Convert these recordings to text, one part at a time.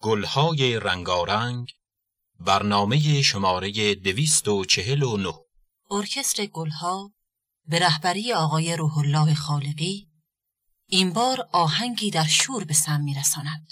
گلهای رنگارنگ، برنامه شماره 249. ارکستر گلها به رهبری آقای روح الله خالقی این بار آهنگی در شور به سم می‌رساند.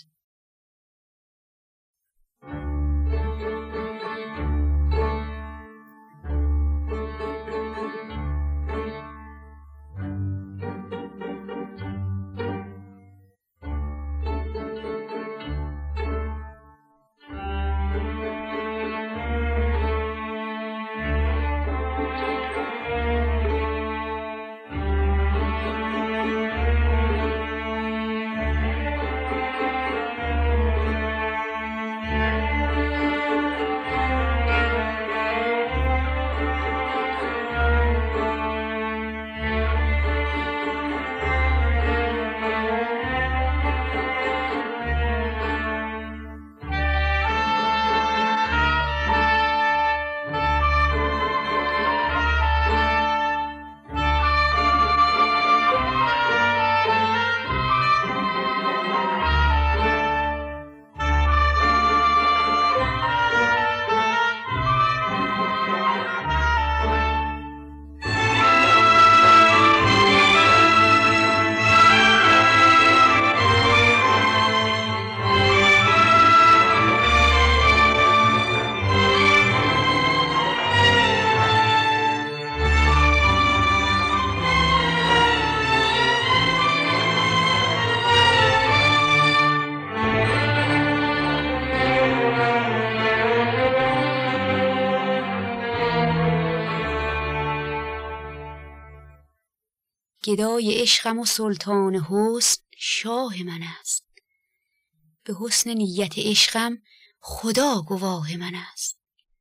گدای عشقم و سلطان حسن شاه من است، به حسن نیت عشقم خدا گواه من است.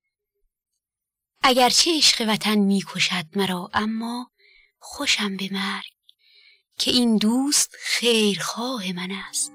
اگرچه عشق وطن می کشد مرا، اما خوشم به مرگ که این دوست خیرخواه من است.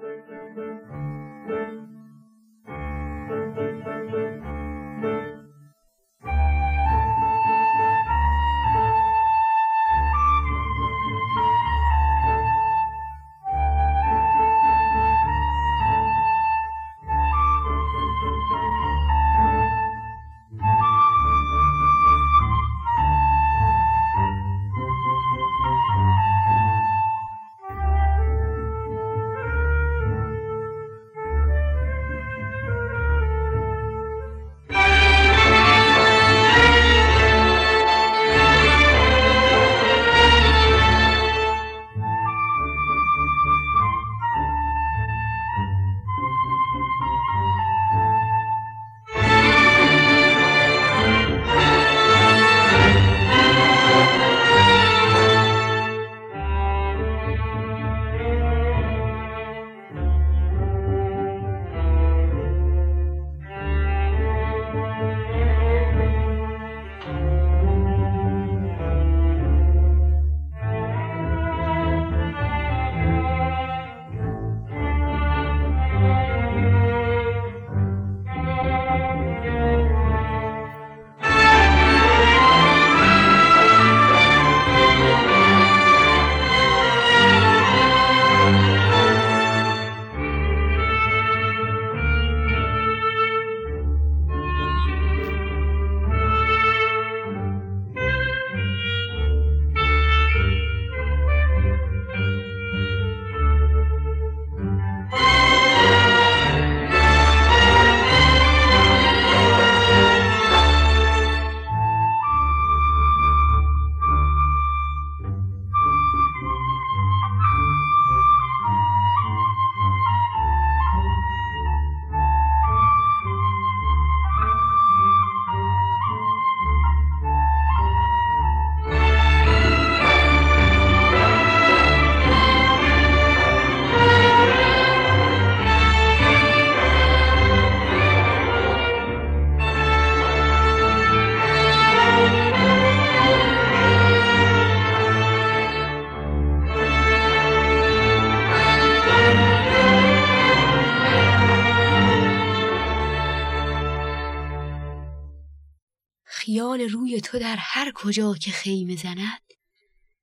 خیال روی تو در هر کجا که خیمه زند،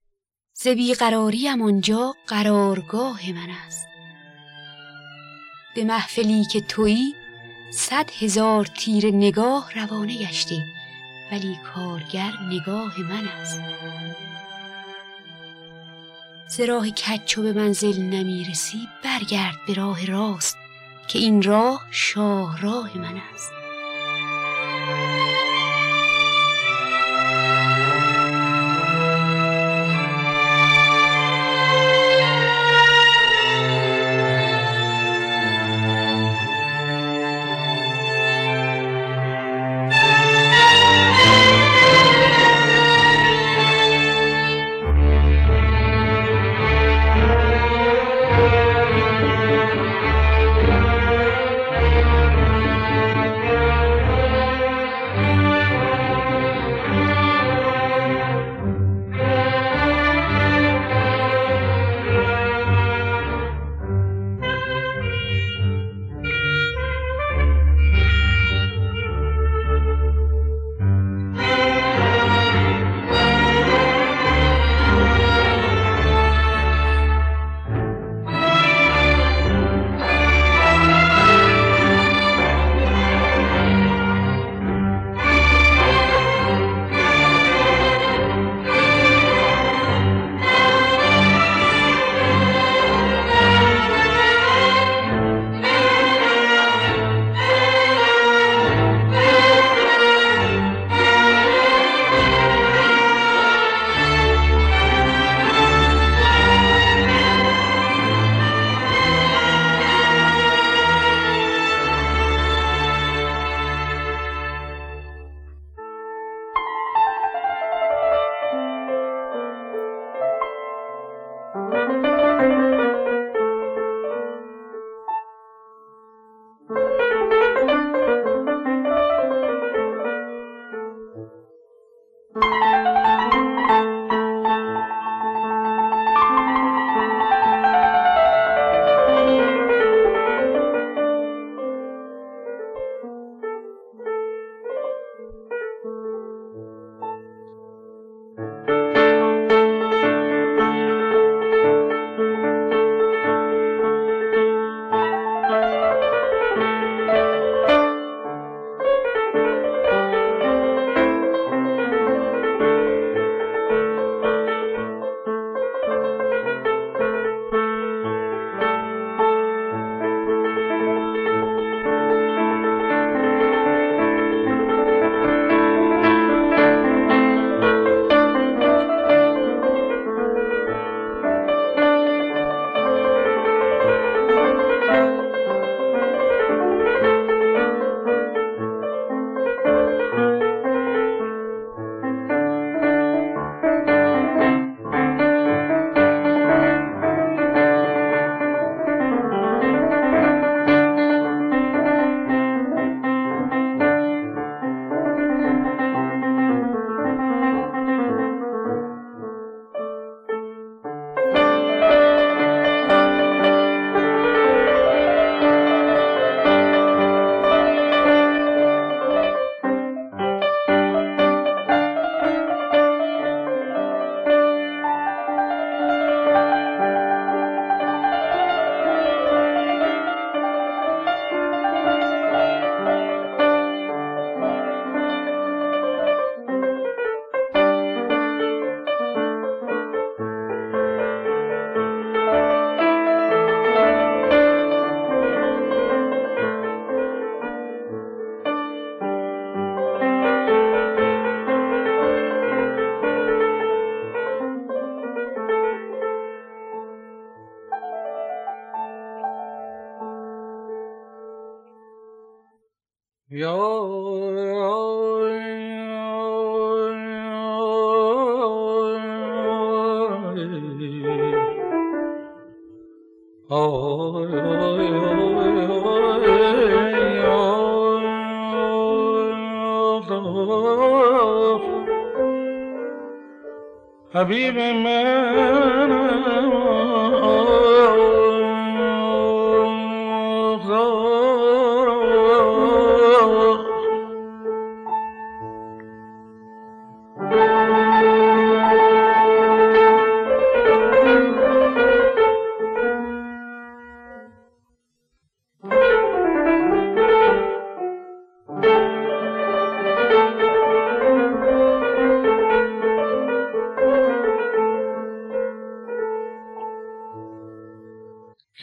ز بیقراریم آنجا قرارگاه من است. به محفلی که تویی 100,000 تیر نگاه روانه گشتی، ولی کارگر نگاه من است. ز راه کج چو به منزل نمیرسی، برگرد به راه راست که این راه شاه راه من است. حبیب من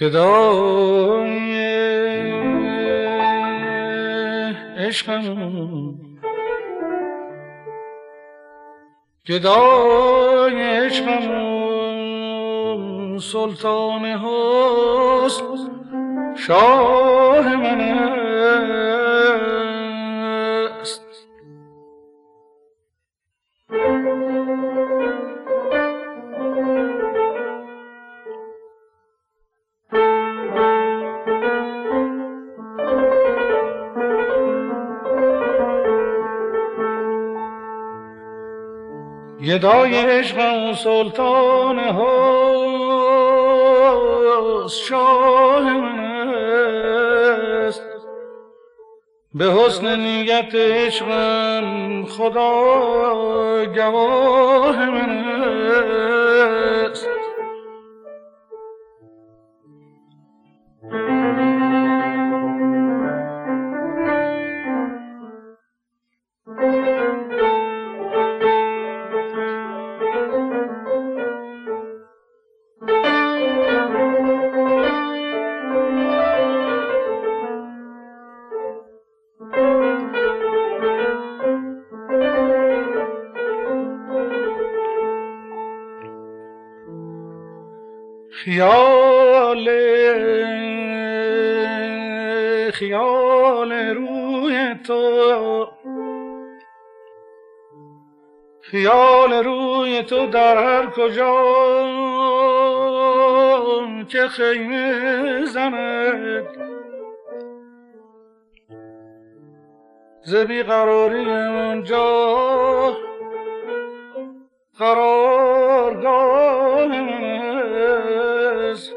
گدای عشقم گدای عشقم سلطان حسن شاه من است. گدای عشقم سلطان حسن شاه من است. به حسن نیت عشقم خدا گواه من است. خیال روی تو در هر کجا که خیمه زند ز بیقراری اونجا قرارگاه من است.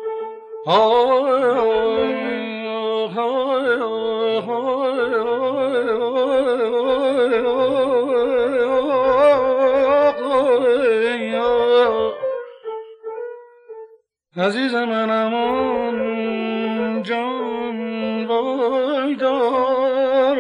عزیز منم آن جان وای دار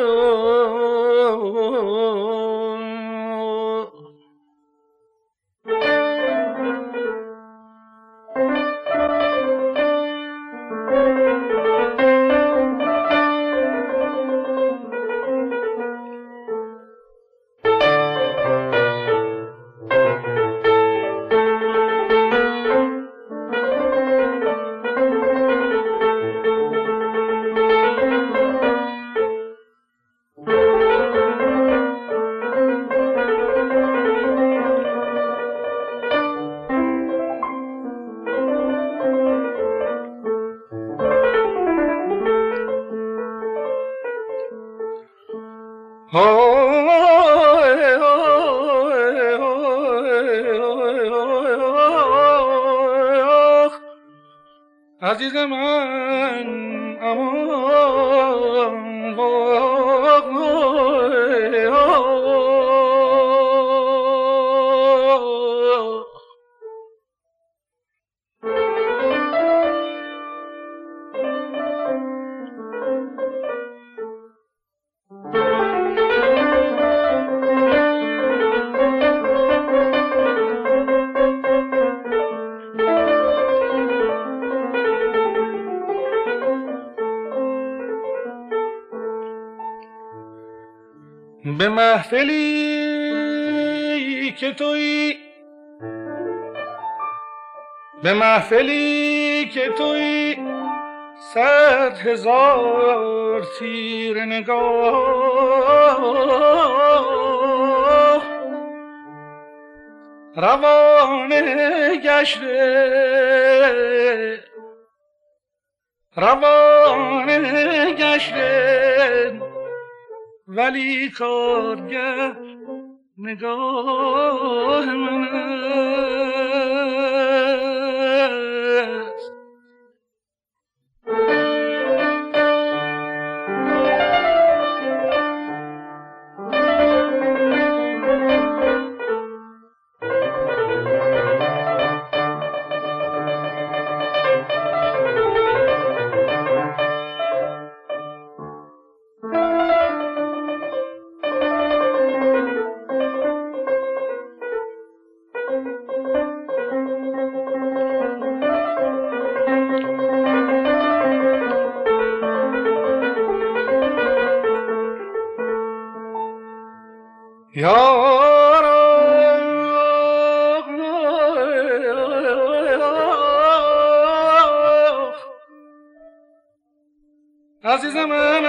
عزیز من امان به محفلی که تویی 100,000 تیر نگاه روانه گشته ولی کارگر نگاه من است. عزیز من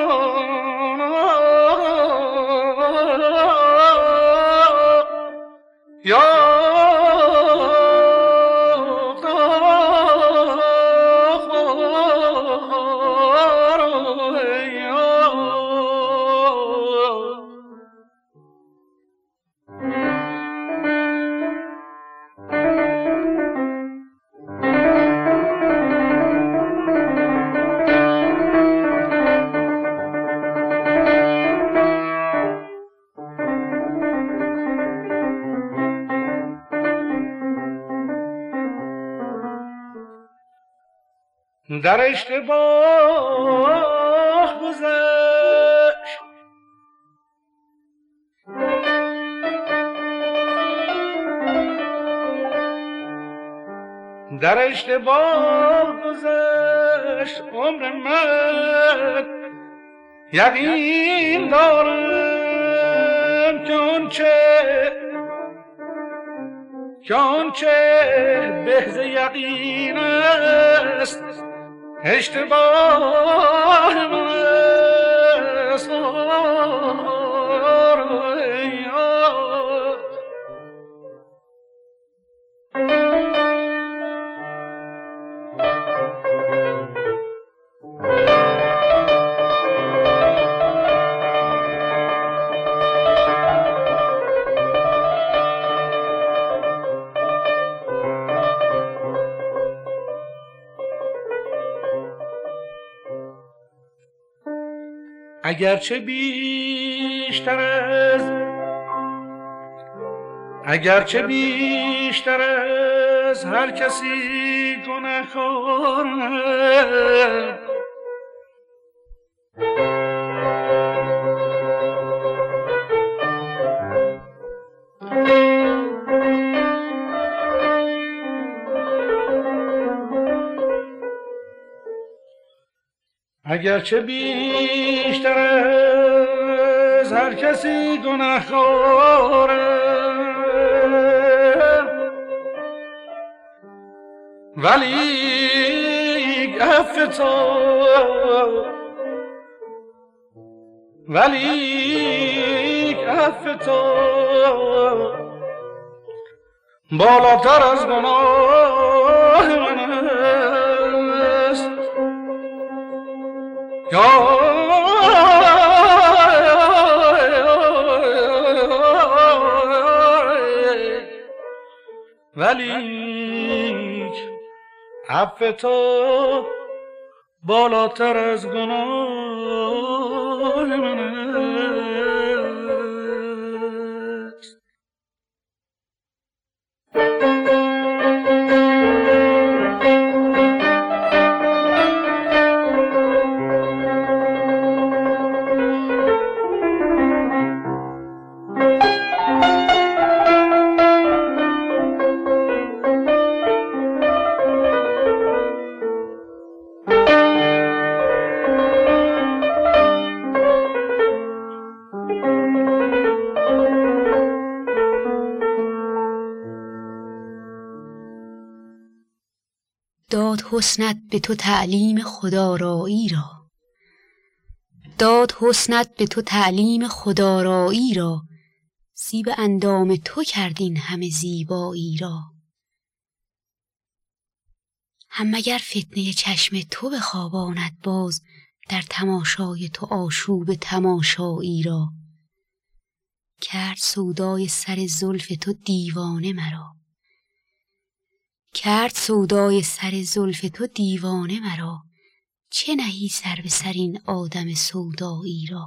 در اشتباه گذشت، در اشتباه گذشت عمر من. یقین دارم که آنچه به ز یقین است اشتباه من است. اگرچه بیشتر از هر کسی گناهکارم، اگرچه بیشتر از هر کسی گناهکارم، ولی عفو تو بالاتر از گناه من است. ولی عفو تو بالاتر از گناه من است. داد حسنت به تو تعلیم خودآرایی را، داد حسنت به تو تعلیم خودآرایی را، زیب اندام تو کردین همه زیبایی را. هم مگر فتنه چشم تو بخواباند باز، در تماشای تو آشوب تماشایی را. کرد سودای سر زلف تو دیوانه مرا، کرد سودای سر زلف تو دیوانه مرا. چه نهی سر به سر این آدم سودایی را.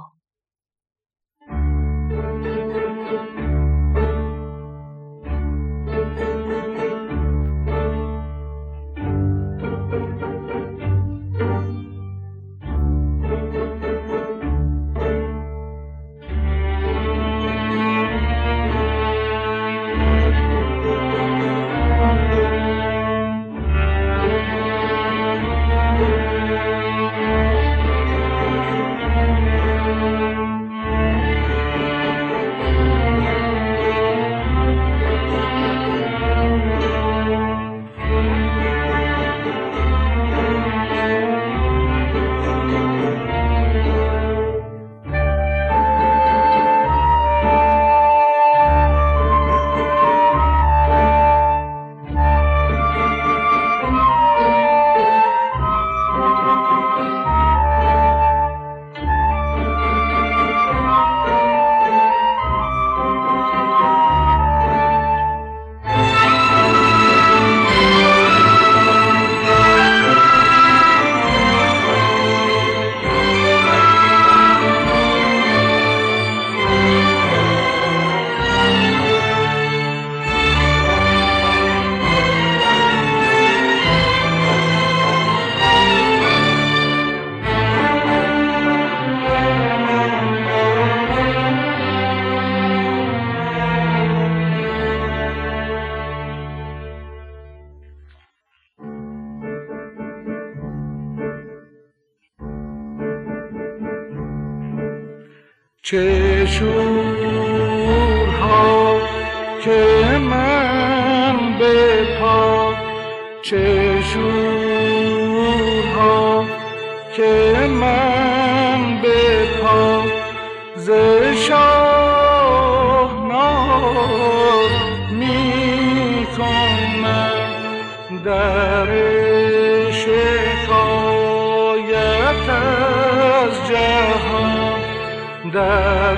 چه شورها که من به پا، چه شورها که من به پا ز شاهناز می کنم، در شکایت از جهان، در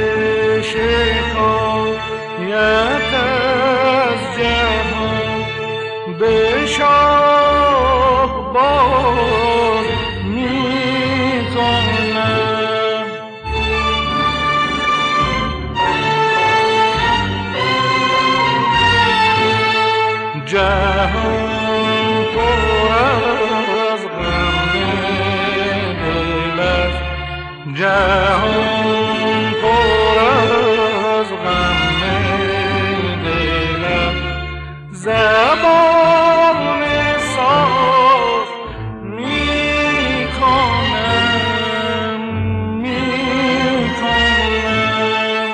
شکایت از جهان به شاه باز می کنم. جهان پر از غم دل است، جهان پر از غم دل است، زبان ساز می کنم، می کنم.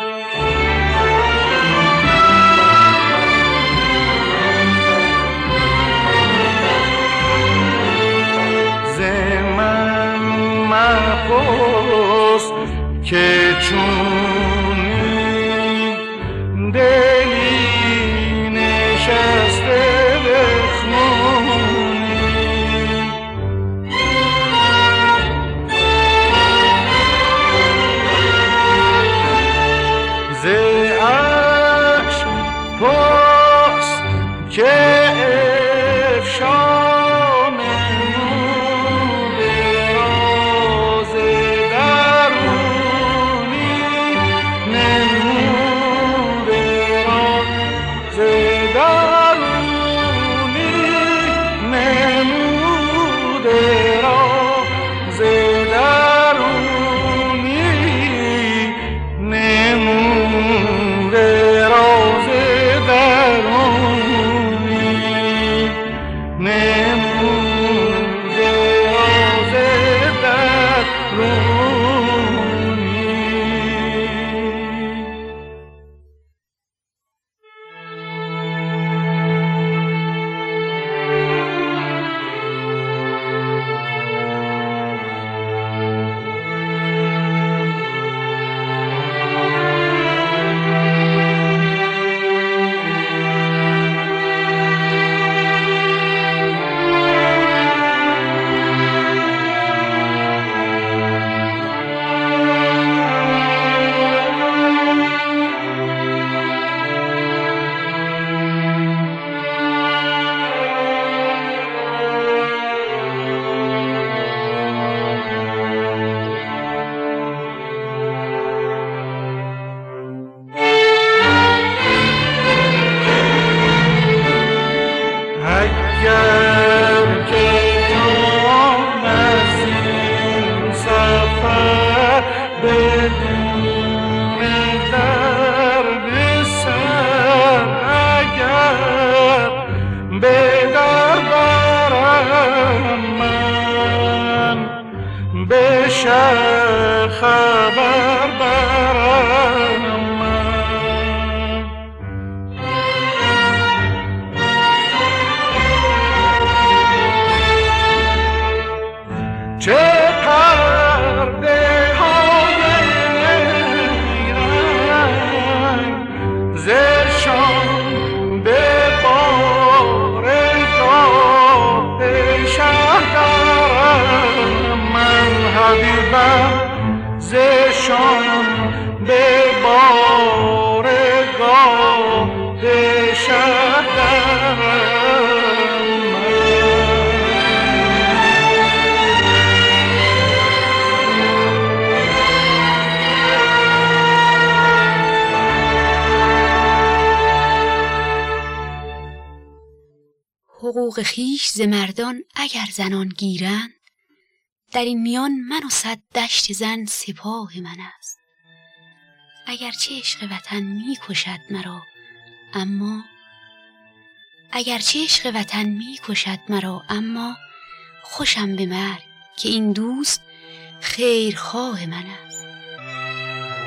ز من مپرس که چونی دلی نشسته بخونی، ز عشق پرس که افشان خبر برم من. چه پرده های رنگ زشان به بارگاه شهر دارم من، حبیبم زشان به بارگاه شهر دارم حقوق خویش ز مردان اگر زنان گیرند، در این میان من و صد دشت زن سپاه من است. اگرچه عشق وطن می کشد مرا، اما خوشم به مرگ که این دوست خیرخواه من است.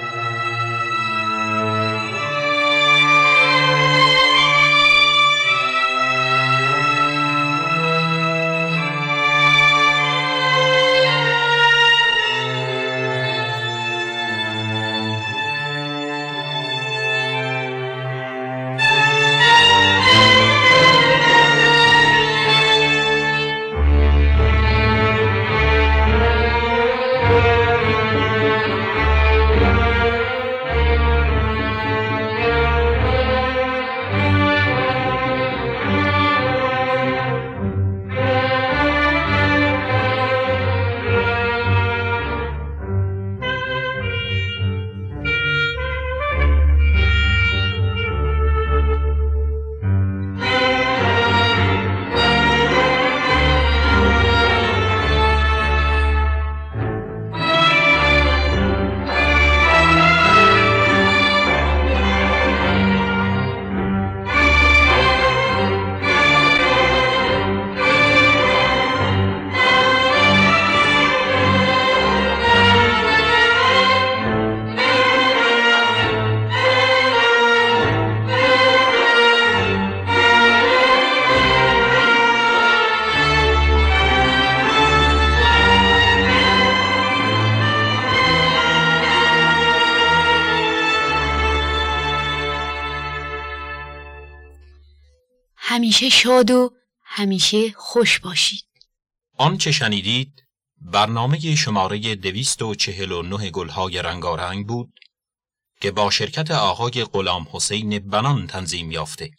همیشه شاد و همیشه خوش باشید. آنچه شنیدید برنامه شماره 249 گلهای رنگارنگ بود که با شرکت آقای غلام حسین بنان تنظیم یافته.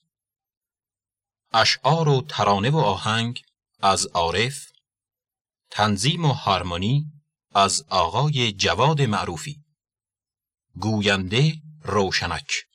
اشعار و ترانه و آهنگ از عارف، تنظیم و هارمونی از آقای جواد معروفی، گوینده روشنک.